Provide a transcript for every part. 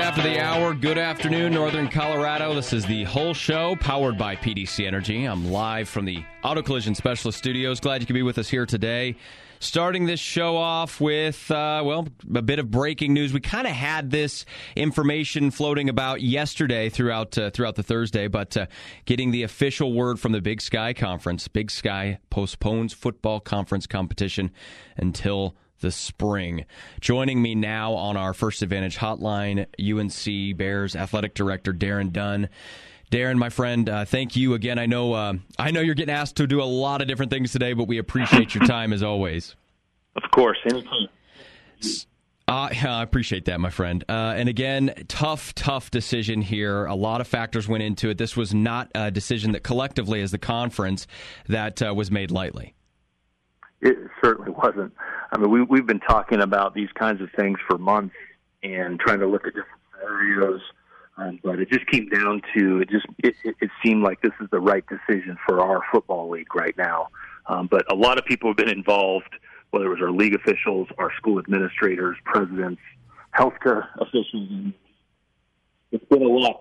after the hour. Good afternoon, Northern Colorado. This is the Whole Show, powered by PDC Energy. I'm live from the Auto Collision Specialist Studios. Glad you could be with us here today. Starting this show off with, a bit of breaking news. We kind of had this information floating about yesterday throughout the Thursday, but getting the official word from the Big Sky Conference. Big Sky postpones football conference competition until the spring. Joining me now on our First Advantage hotline, UNC Bears Athletic Director Darren Dunn. Darren, my friend, thank you again. I know you're getting asked to do a lot of different things today, but we appreciate your time as always. Of course, anytime. I appreciate that, my friend. And again, tough decision here. A lot of factors went into it. This was not a decision that collectively, as the conference, that was made lightly. It certainly wasn't. I mean, we've been talking about these kinds of things for months and trying to look at different scenarios. But it just came down to it seemed like this is the right decision for our football league right now. But a lot of people have been involved, whether it was our league officials, our school administrators, presidents, healthcare officials. It's been a lot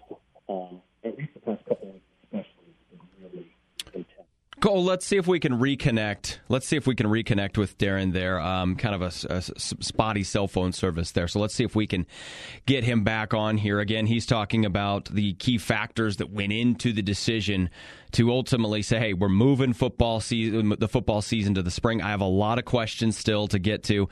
at least the past couple of weeks, especially. It's been really intense. Cole, let's see if we can reconnect. With Darren there. Kind of a spotty cell phone service there. So let's see if we can get him back on here. Again, he's talking about the key factors that went into the decision to ultimately say, hey, we're moving the football season to the spring. I have a lot of questions still to get to.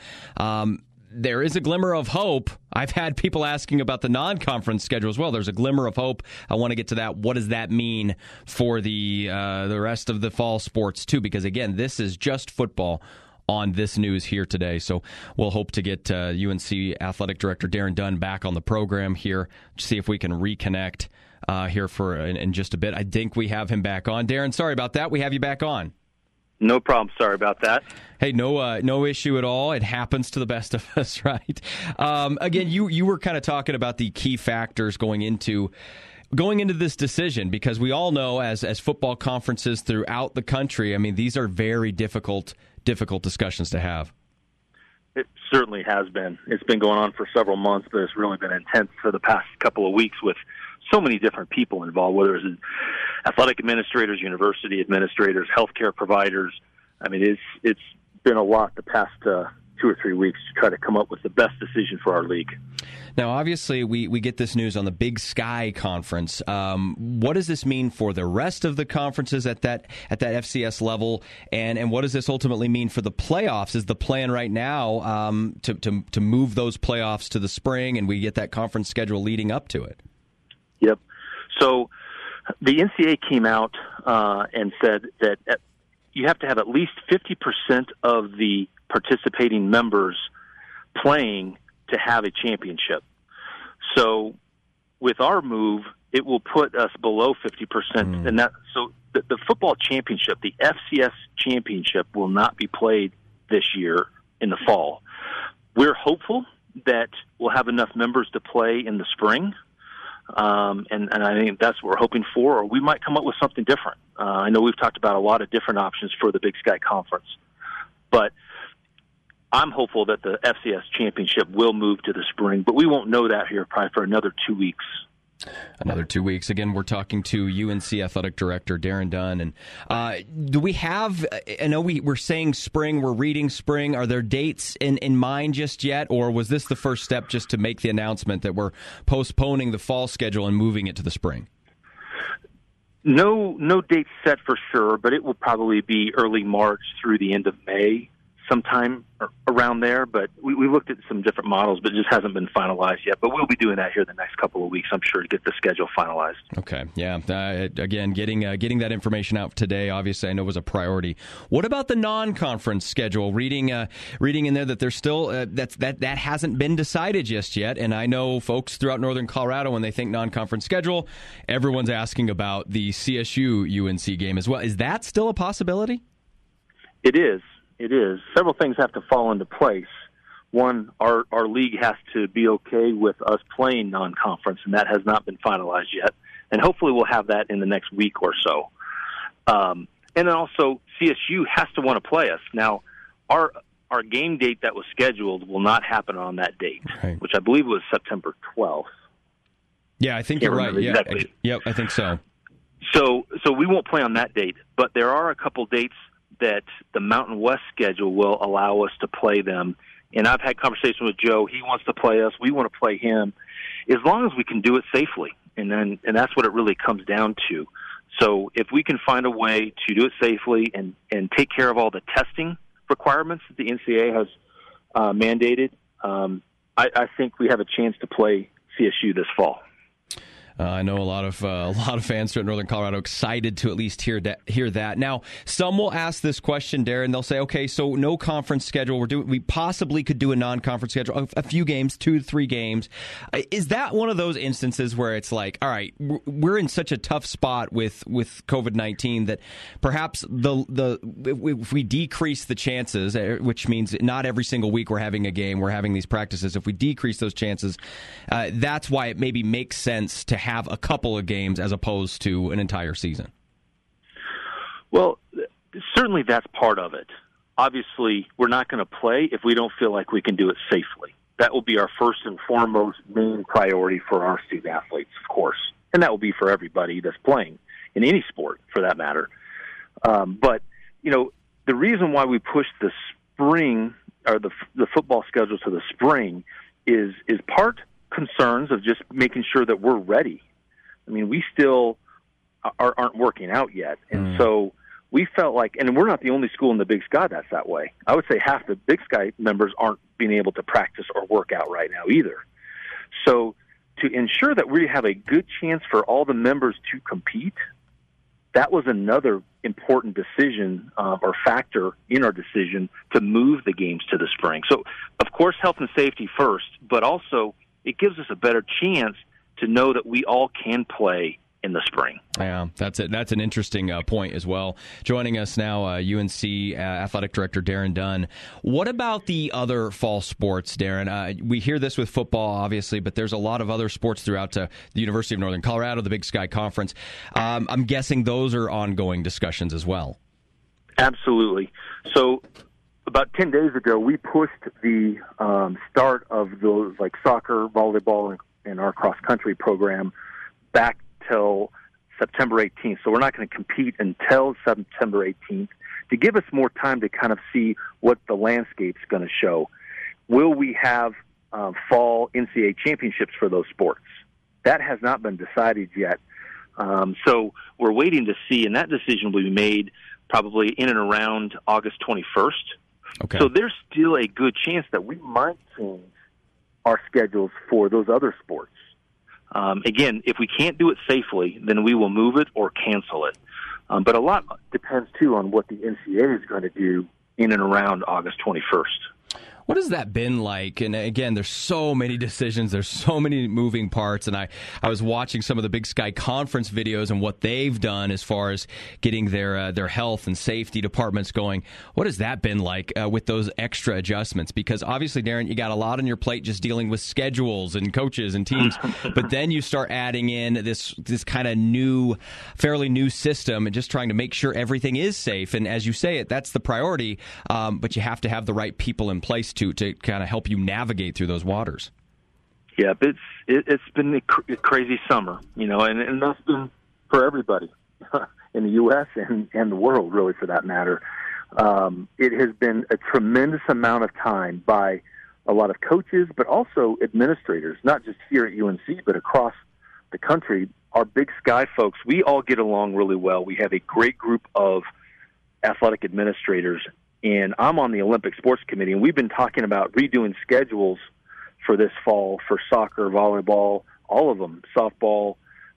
There is a glimmer of hope. I've had people asking about the non-conference schedule as well. There's a glimmer of hope. I want to get to that. What does that mean for the rest of the fall sports, too? Because, again, this is just football on this news here today. So we'll hope to get UNC Athletic Director Darren Dunn back on the program here, see if we can reconnect here in just a bit. I think we have him back on. Darren, sorry about that. We have you back on. No problem. Sorry about that. Hey, no issue at all. It happens to the best of us, right? Again, you were kind of talking about the key factors going into this decision, because we all know as football conferences throughout the country, I mean, these are very difficult discussions to have. It certainly has been. It's been going on for several months, but it's really been intense for the past couple of weeks with so many different people involved, whether it's athletic administrators, university administrators, healthcare providers. I mean, it's been a lot the past 2 or 3 weeks to try to come up with the best decision for our league. Now, obviously, we get this news on the Big Sky Conference. What does this mean for the rest of the conferences at that FCS level, and what does this ultimately mean for the playoffs? Is the plan right now to move those playoffs to the spring, and we get that conference schedule leading up to it? Yep. So the NCAA came out and said that you have to have at least 50% of the participating members playing to have a championship. So with our move, it will put us below 50%. And so the football championship, the FCS championship, will not be played this year in the fall. We're hopeful that we'll have enough members to play in the spring. And I think that's what we're hoping for, or we might come up with something different. I know we've talked about a lot of different options for the Big Sky Conference, but I'm hopeful that the FCS championship will move to the spring, but we won't know that here probably for another 2 weeks. Another 2 weeks. Again, we're talking to UNC Athletic Director Darren Dunn. And do we have, I know we're saying spring, we're reading spring. Are there dates in mind just yet? Or was this the first step just to make the announcement that we're postponing the fall schedule and moving it to the spring? No date set for sure, but it will probably be early March through the end of May. Sometime around there, but we looked at some different models, but it just hasn't been finalized yet. But we'll be doing that here the next couple of weeks, I'm sure, to get the schedule finalized. Okay, yeah. Again, getting that information out today, obviously, I know was a priority. What about the non-conference schedule? Reading in there that there's still that hasn't been decided just yet. And I know folks throughout Northern Colorado, when they think non-conference schedule, everyone's asking about the CSU UNC game as well. Is that still a possibility? It is. It is. Several things have to fall into place. One, our league has to be okay with us playing non-conference, and that has not been finalized yet. And hopefully we'll have that in the next week or so. And then also CSU has to want to play us. Now, our our game date that was scheduled will not happen on that date, right, which I believe was September 12th. Yeah, I think you're right. Yeah, exactly. Yep, I think so. So we won't play on that date, but there are a couple dates that the Mountain West schedule will allow us to play them. And I've had conversations with Joe. He wants to play us. We want to play him, as long as we can do it safely. And that's what it really comes down to. So if we can find a way to do it safely and take care of all the testing requirements that the NCAA has mandated, I think we have a chance to play CSU this fall. I know a lot of fans here in Northern Colorado excited to at least hear that. Now, some will ask this question, Darren. They'll say, "Okay, so no conference schedule. We possibly could do a non-conference schedule, a few games, 2 to 3 games." Is that one of those instances where it's like, all right, we're in such a tough spot with COVID-19 that perhaps if we decrease the chances, which means not every single week we're having a game, we're having these practices. If we decrease those chances, that's why it maybe makes sense to have a couple of games as opposed to an entire season? Well, certainly that's part of it. Obviously, we're not going to play if we don't feel like we can do it safely. That will be our first and foremost main priority for our student athletes, of course. And that will be for everybody that's playing in any sport, for that matter. But, the reason why we pushed the spring or the football schedule to the spring is part concerns of just making sure that we're ready. I mean, we still aren't working out yet. And so we felt like, and we're not the only school in the Big Sky that's that way. I would say half the Big Sky members aren't being able to practice or work out right now either. So to ensure that we have a good chance for all the members to compete, that was another important decision or factor in our decision to move the games to the spring. So, of course, health and safety first, but also it gives us a better chance to know that we all can play in the spring. Yeah, that's it. That's an interesting point as well. Joining us now, UNC Athletic Director Darren Dunn. What about the other fall sports, Darren? We hear this with football, obviously, but there's a lot of other sports throughout the University of Northern Colorado, the Big Sky Conference. I'm guessing those are ongoing discussions as well. Absolutely. So about 10 days ago, we pushed the start of those like soccer, volleyball, and our cross-country program back till September 18th. So we're not going to compete until September 18th to give us more time to kind of see what the landscape's going to show. Will we have fall NCAA championships for those sports? That has not been decided yet. So we're waiting to see, and that decision will be made probably in and around August 21st. Okay. So there's still a good chance that we might change our schedules for those other sports. Again, if we can't do it safely, then we will move it or cancel it. But a lot depends, too, on what the NCAA is going to do in and around August 21st. What has that been like? And again, there's so many decisions, there's so many moving parts, and I was watching some of the Big Sky Conference videos and what they've done as far as getting their health and safety departments going. What has that been like with those extra adjustments? Because obviously, Darren, you got a lot on your plate just dealing with schedules and coaches and teams, but then you start adding in this kind of fairly new system and just trying to make sure everything is safe. And as you say it, that's the priority, but you have to have the right people in place to kind of help you navigate through those waters. Yeah, it's been a crazy summer, and that's been for everybody in the U.S. and the world, really, for that matter. It has been a tremendous amount of time by a lot of coaches, but also administrators, not just here at UNC, but across the country. Our Big Sky folks, we all get along really well. We have a great group of athletic administrators, and I'm on the Olympic Sports Committee, and we've been talking about redoing schedules for this fall for soccer, volleyball, all of them, softball.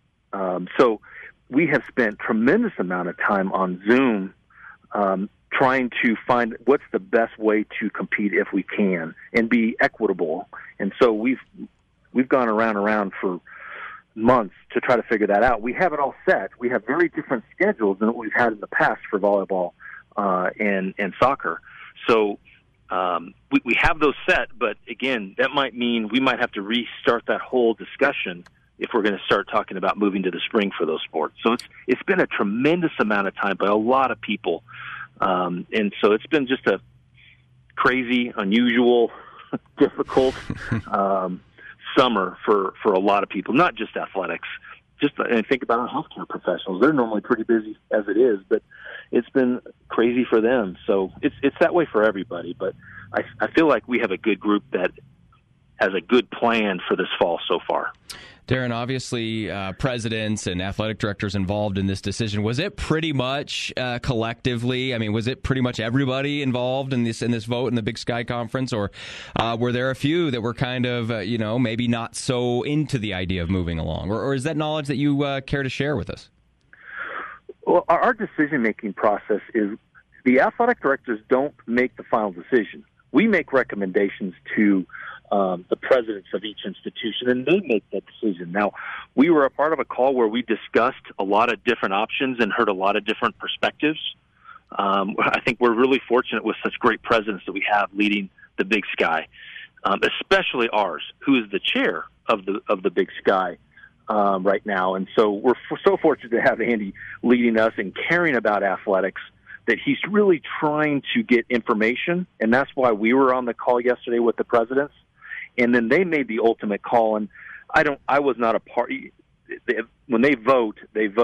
So we have spent tremendous amount of time on Zoom trying to find what's the best way to compete if we can and be equitable. And so we've gone around for months to try to figure that out. We have it all set. We have very different schedules than what we've had in the past for volleyball and soccer. So we have those set, but again, that might mean we might have to restart that whole discussion if we're going to start talking about moving to the spring for those sports. So it's been a tremendous amount of time by a lot of people. And so it's been just crazy, unusual, difficult summer for a lot of people, not just athletics. And think about our healthcare professionals. They're normally pretty busy as it is, but it's been crazy for them. So it's that way for everybody. But I feel like we have a good group that has a good plan for this fall so far. Darren, obviously, presidents and athletic directors involved in this decision. Was it pretty much collectively? I mean, was it pretty much everybody involved in this vote in the Big Sky Conference, or were there a few that were kind of, maybe not so into the idea of moving along? Or is that knowledge that you care to share with us? Well, our decision-making process is the athletic directors don't make the final decision. We make recommendations to the presidents of each institution, and they make that decision. Now, we were a part of a call where we discussed a lot of different options and heard a lot of different perspectives. I think we're really fortunate with such great presidents that we have leading the Big Sky, especially ours, who is the chair of the Big Sky right now. And so we're so fortunate to have Andy leading us and caring about athletics, that he's really trying to get information, and that's why we were on the call yesterday with the presidents. And then they made the ultimate call, and I was not a part. When they vote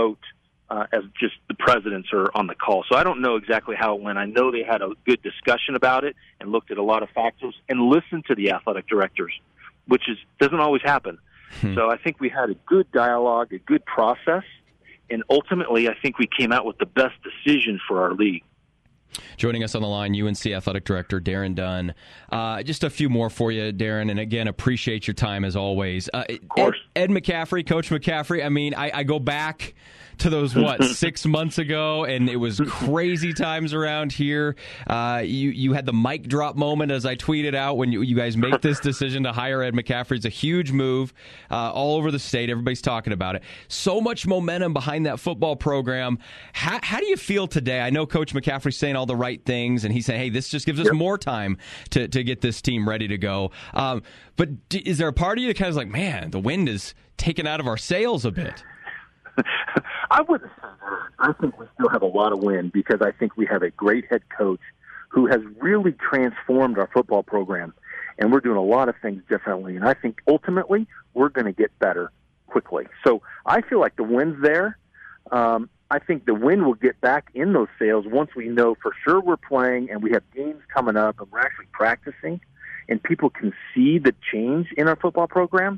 as just the presidents are on the call. So I don't know exactly how it went. I know they had a good discussion about it and looked at a lot of factors and listened to the athletic directors, which doesn't always happen. So I think we had a good dialogue, a good process, and ultimately I think we came out with the best decision for our league. Joining us on the line, UNC Athletic Director Darren Dunn. Just a few more for you, Darren, and again, appreciate your time as always. Of course. Ed McCaffrey, Coach McCaffrey, I mean, I go back to those, 6 months ago, and it was crazy times around here. You had the mic drop moment, as I tweeted out, when you guys make this decision to hire Ed McCaffrey. It's a huge move all over the state. Everybody's talking about it. So much momentum behind that football program. How do you feel today? I know Coach McCaffrey's saying all the right things, and he's saying, hey, this just gives us more time to get this team ready to go. But is there a part of you that kind of is like, man, the wind is taken out of our sails a bit? I wouldn't say that. I think we still have a lot of wind because I think we have a great head coach who has really transformed our football program, and we're doing a lot of things differently. And I think ultimately we're going to get better quickly. So I feel like the wind's there. I think the wind will get back in those sails once we know for sure we're playing and we have games coming up and we're actually practicing, and people can see the change in our football program.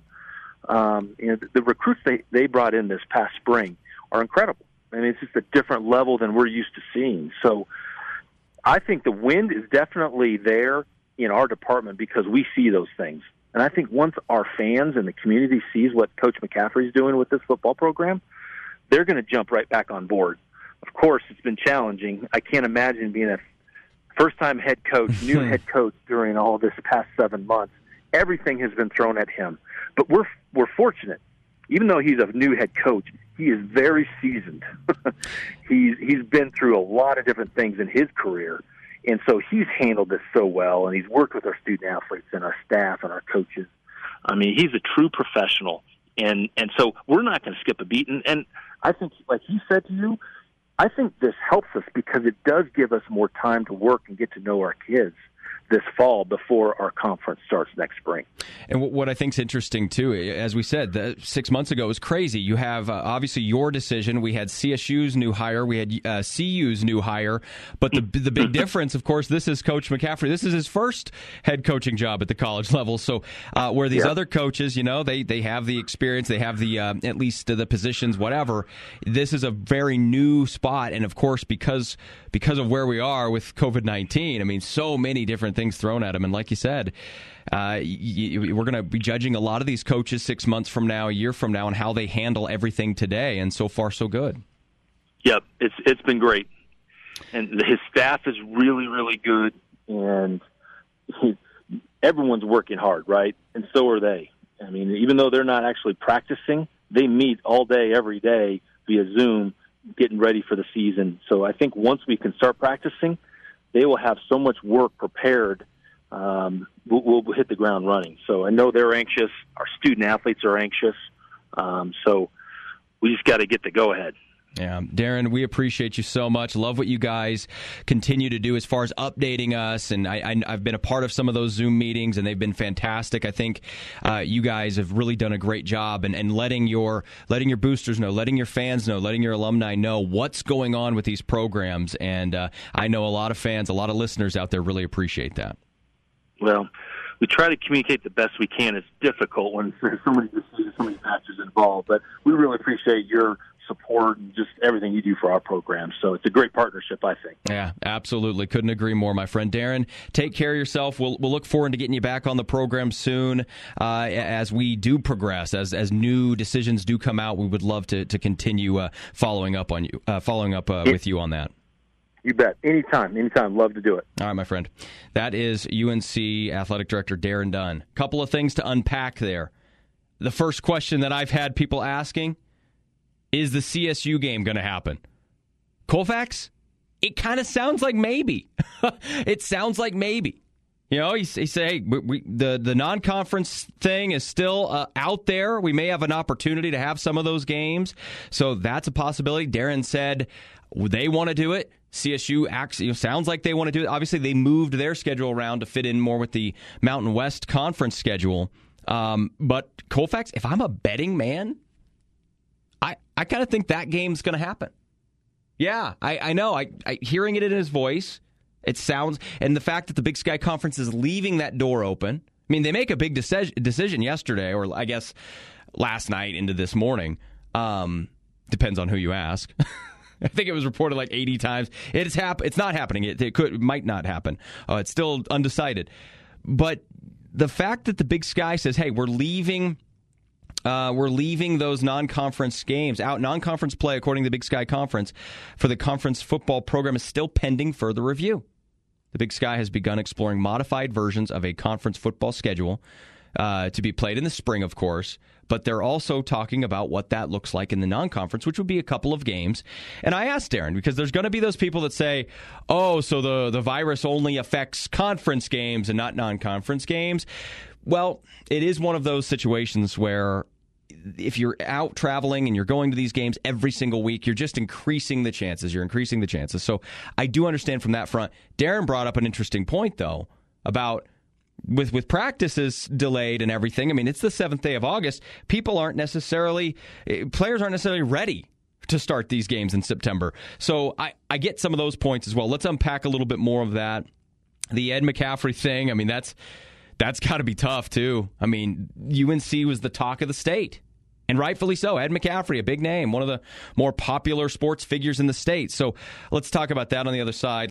The recruits they brought in this past spring are incredible. I mean, it's just a different level than we're used to seeing. So I think the wind is definitely there in our department because we see those things. And I think once our fans and the community sees what Coach McCaffrey is doing with this football program, they're going to jump right back on board. Of course, it's been challenging. I can't imagine being a first-time head coach, new head coach during all of this past 7 months. Everything has been thrown at him. But we're fortunate. Even though he's a new head coach, he is very seasoned. He's been through a lot of different things in his career, and so he's handled this so well, and he's worked with our student athletes and our staff and our coaches. I mean, he's a true professional, and so we're not going to skip a beat. And I think, like he said to you, I think this helps us because it does give us more time to work and get to know our kids this fall before our conference starts next spring. And what I think is interesting, too, as we said, 6 months ago was crazy. You have, obviously, your decision. We had CSU's new hire. We had CU's new hire. But the big difference, of course, this is Coach McCaffrey. This is his first head coaching job at the college level. So where these other coaches, they have the experience, they have the at least the positions, whatever. This is a very new spot. And, of course, because of where we are with COVID-19, I mean, so many different things thrown at him. And like you said, we're going to be judging a lot of these coaches 6 months from now, a year from now, and how they handle everything today. And so far, so good. Yep, it's been great. And his staff is really, really good. And everyone's working hard, right? And so are they. I mean, even though they're not actually practicing, they meet all day, every day via Zoom, getting ready for the season. So I think once we can start practicing, they will have so much work prepared. We'll hit the ground running. So I know they're anxious. Our student athletes are anxious. So we just got to get the go-ahead. Yeah, Darren, we appreciate you so much. Love what you guys continue to do as far as updating us. And I've been a part of some of those Zoom meetings, and they've been fantastic. I think you guys have really done a great job and letting your boosters know, letting your fans know, letting your alumni know what's going on with these programs. And I know a lot of fans, a lot of listeners out there really appreciate that. Well, we try to communicate the best we can. It's difficult when there's so many decisions, so many factors involved, but we really appreciate your support and just everything you do for our program. So it's a great partnership, I think. Yeah, absolutely. Couldn't agree more, my friend. Darren, take care of yourself. We'll look forward to getting you back on the program soon as we do progress, as new decisions do come out. We would love to continue following up with you on that. You bet. Anytime. Love to do it. All right, my friend. That is UNC Athletic Director Darren Dunn. Couple of things to unpack there. The first question that I've had people asking, is the CSU game going to happen? Colfax? It kind of sounds like maybe. It sounds like maybe. You know, he say, hey, the non-conference thing is still out there. We may have an opportunity to have some of those games. So that's a possibility. Darren said they want to do it. CSU sounds like they want to do it. Obviously, they moved their schedule around to fit in more with the Mountain West Conference schedule. But Colfax, if I'm a betting man, I kind of think that game's going to happen. Yeah, I know. I hearing it in his voice, it sounds, and the fact that the Big Sky Conference is leaving that door open. I mean, they make a big decision yesterday, or I guess last night into this morning. Depends on who you ask. I think it was reported like 80 times. It's not happening. It might not happen. It's still undecided. But the fact that the Big Sky says, "Hey, we're leaving those non-conference games out." Non-conference play, according to the Big Sky Conference, for the conference football program is still pending further review. The Big Sky has begun exploring modified versions of a conference football schedule to be played in the spring, of course. But they're also talking about what that looks like in the non-conference, which would be a couple of games. And I asked Darren, because there's going to be those people that say, oh, so the virus only affects conference games and not non-conference games. Well, it is one of those situations where if you're out traveling and you're going to these games every single week, you're just increasing the chances. So I do understand from that front. Darren brought up an interesting point, though, about with practices delayed and everything. I mean, it's the 7th day of August. Players aren't necessarily ready to start these games in September. So I get some of those points as well. Let's unpack a little bit more of that. The Ed McCaffrey thing, I mean, that's got to be tough, too. I mean, UNC was the talk of the state, and rightfully so. Ed McCaffrey, a big name, one of the more popular sports figures in the state. So let's talk about that on the other side.